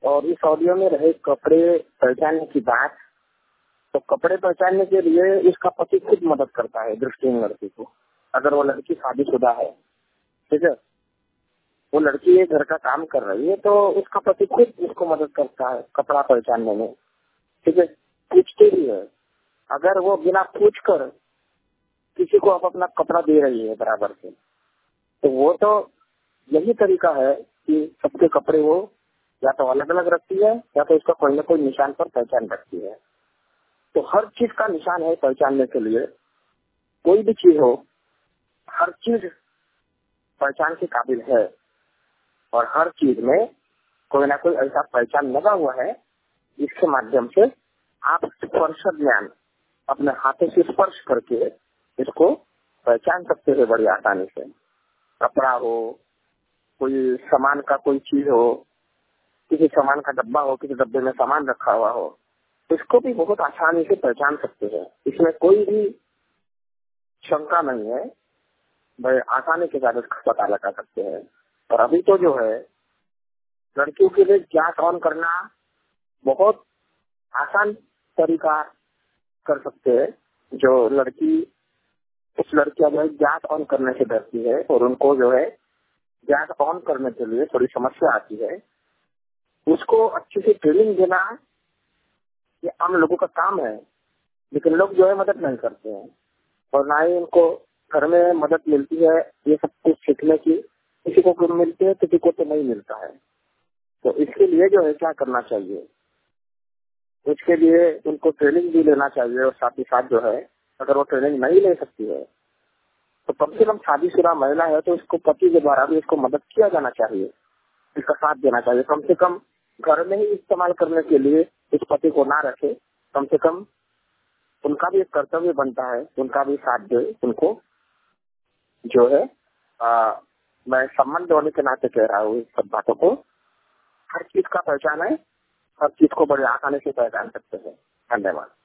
और इस ऑडियो में रहे कपड़े पहचानने की बात, तो कपड़े पहचानने के लिए इसका पति खुद मदद करता है दृष्टिहीन लड़की को। अगर वो लड़की शादीशुदा है, ठीक है, वो लड़की एक घर का काम कर रही है, तो उसका पति खुद उसको मदद करता है कपड़ा पहचानने में, ठीक है, पूछती भी है। अगर वो बिना पूछ कर किसी को आप अपना कपड़ा दे रही है बराबर से, तो वो तो यही तरीका है कि सबके कपड़े वो या तो अलग अलग रखती है या तो उसका कोई ना कोई निशान पर पहचान रखती है। तो हर चीज का निशान है पहचानने के लिए। कोई भी चीज हो, हर चीज पहचान के काबिल है, और हर चीज में कोई ना कोई ऐसा पहचान लगा हुआ है जिसके माध्यम से आप स्पर्श ज्ञान अपने हाथों से स्पर्श करके इसको पहचान सकते हैं बड़ी आसानी से। कपड़ा हो, कोई सामान का कोई चीज हो, किसी सामान का डब्बा हो, किसी डब्बे में सामान रखा हुआ हो, इसको भी बहुत आसानी से पहचान सकते हैं। इसमें कोई भी शंका नहीं है, भाई आसानी के साथ इसका पता लगा सकते हैं। और अभी तो जो है लड़कियों के लिए गैस ऑन करना बहुत आसान तरीका कर सकते हैं। जो लड़की उस लड़कियां जो है गैस ऑन करने से डरती है और उनको जो है गैस ऑन करने के लिए थोड़ी समस्या आती है, उसको अच्छे से ट्रेनिंग देना ये आम लोगों का काम है। लेकिन लोग जो है मदद नहीं करते हैं, और ना ही उनको घर में मदद मिलती है ये सब कुछ सीखने की। किसी को मिलती है, किसी को तो नहीं मिलता है। तो इसके लिए जो है क्या करना चाहिए, उसके लिए उनको ट्रेनिंग भी लेना चाहिए। और साथ ही साथ जो है अगर वो ट्रेनिंग नहीं ले सकती है तो कम से कम शादीशुदा महिला है तो उसको पति के द्वारा भी इसको मदद किया जाना चाहिए, इसका साथ देना चाहिए। कम से कम घर में ही इस्तेमाल करने के लिए इस पति को ना रखे, कम से कम उनका भी एक कर्तव्य बनता है, उनका भी साथ दे। उनको जो है मैं संबंध होने के नाते कह रहा हूँ इस सब बातों को। हर चीज का पहचान है, हर चीज को बड़े आसानी से पहचान सकते हैं। धन्यवाद।